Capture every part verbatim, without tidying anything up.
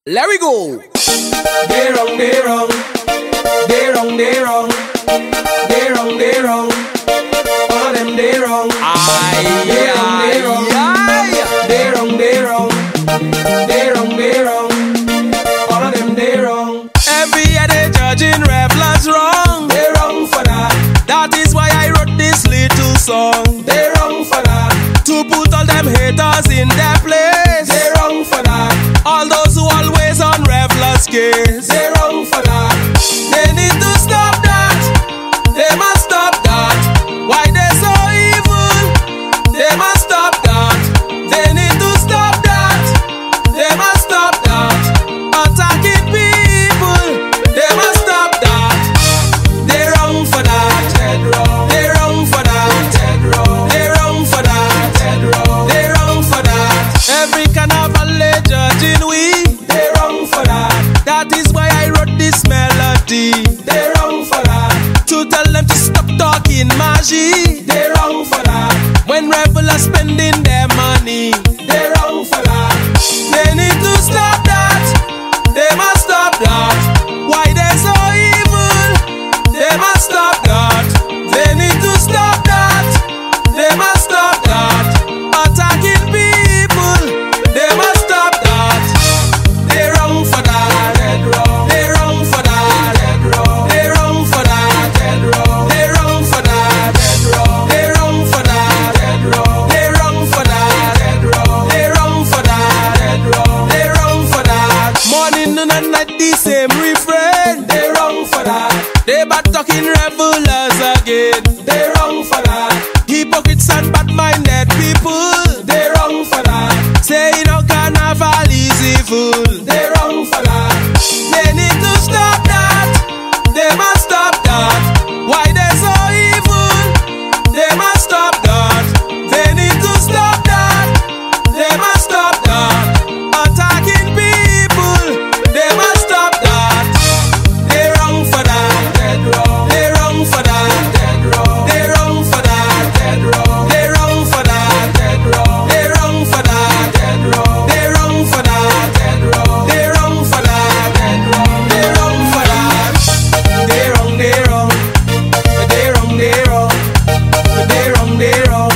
Let we go. They wrong, they wrong. They wrong, they wrong. They wrong, they wrong. All of them they wrong. Aye, They wrong, they wrong. aye. They wrong, they wrong. They wrong, they wrong. All of them they wrong. Every year they judging revelers wrong. They wrong for that. That is why I wrote this little song. They wrong for that. To put all them haters in their place. They wrong for that. All those who always on revelers case. They wrong for that. They need to stop that. They must stop that. Why they so evil? They must stop that. They need to stop that. They must stop that. Attacking people. They must stop that. They wrong for that. Dead wrong. They wrong for that. Dead wrong. They wrong for that. Dead wrong. They wrong for that. Every carnival they judging we. They wrong for that. That is why I wrote this melody. They wrong for that. To tell them to stop talking magie. They wrong for that. When revelers spending their money. They wrong for that. They need to stop that. They must stop that. Why they so evil? They must stop that. They need to stop that. They must stop that. Attacking people. They must stop that. They wrong for that. Dead wrong. They wrong for that. Dead wrong. They wrong for that. Dead wrong. They wrong for that. Dead wrong. They wrong for that. Dead wrong. They wrong for that. Dead wrong. They wrong for that. Dead wrong. They wrong for that. Morning, noon, and night, the same refrain. They wrong for that. They bad talking revelers again. They wrong for that. Hypocrites and bad-minded people. They wrong for that. Say no carnival is evil. They wrong for that. They need to stop that. They must stop that. Why they so evil? They must stop that. They need to stop that. They must stop that. Attacking people. They must stop that. They wrong for that. Dead wrong. They wrong for that. Dead wrong. They wrong for that. Dead wrong. They wrong for that. Dead wrong. They wrong for that. Dead wrong. They wrong for that. Dead wrong. They wrong for that. Dead wrong. They wrong for that. They wrong, they wrong. They wrong, they wrong. They wrong, they wrong.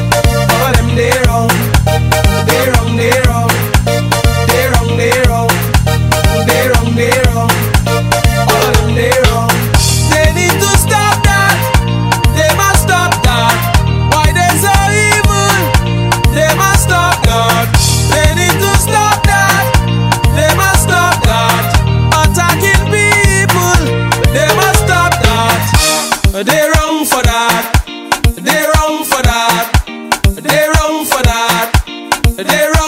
All of them they wrong. They wrong, they wrong. They wrong, they wrong. They wrong, they wrong. All of them they wrong. They need to stop that. They must stop that. Why they so evil? They must stop that. They need to stop that. They must stop that. Attacking people. They must stop that. They wrong for that. They wrong for that. They wrong for that. They wrong